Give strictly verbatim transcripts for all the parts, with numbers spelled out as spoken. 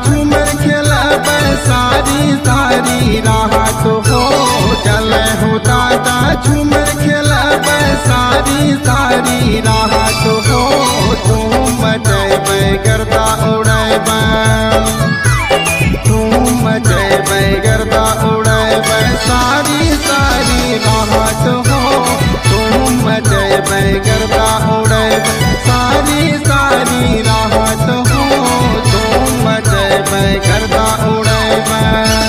झूमर खेलब सारी सारी रात हो। चले हो दादा झूमर खेलब सारी सारी रात हो। धूम मचैबै गर्दा उड़ैबै, धूम मचैबै गर्दा उड़ैबै सारी सारी रात हो। धूम मचैबै गर्दा उड़ैबै सारी सारी रात हो। धूम मचैबै गर्दा उड़ैबै।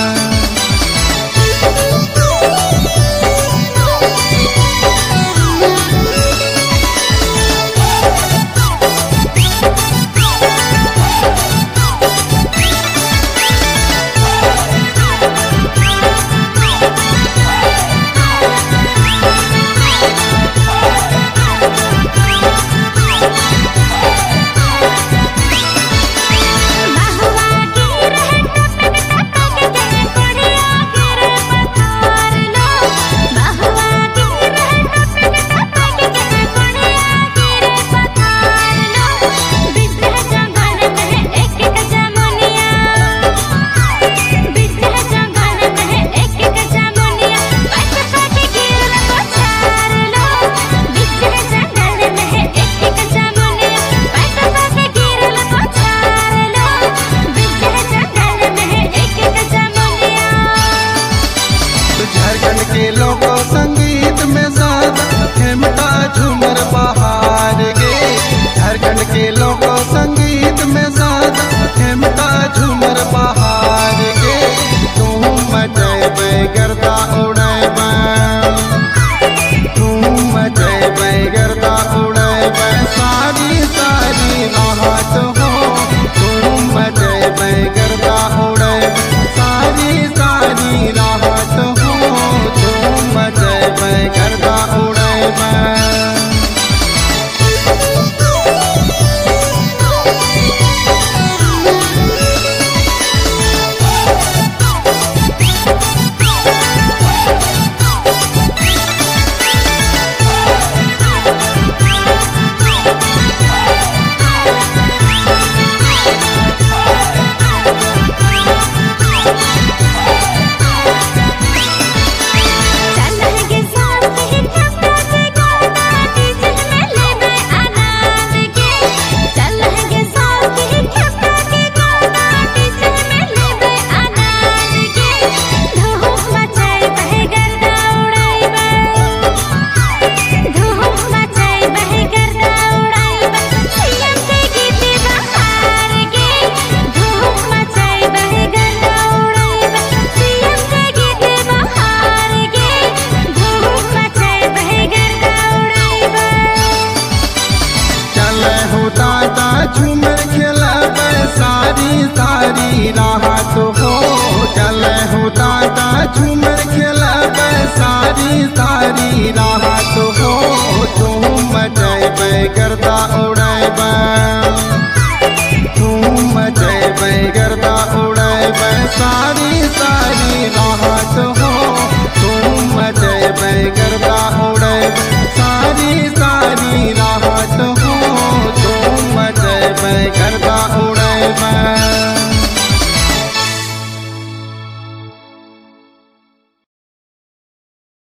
के लोगों संगीत में सादा खेमटा झूमर बहार गे। झारखंड के लोगों संगीत में सादा खेमटा झूमर बहार गे। धूम मचैबै गर्दा उड़ैबै, धूम मचैबै गर्दा उड़ैबै सारी सारी रात हो। धूम मचैबै गर्दा उड़ैबै सारी सारी रात हो। धूम मचैबै गर्दा उड़ैबै। झूमर खेलब सारी सारी रात हो। चले हो दादा झूमर खेलब सारी सारी रात हो। धूम मचैबै गर्दा उड़ैबै, धूम मचैबै गर्दा उड़ैबै सारी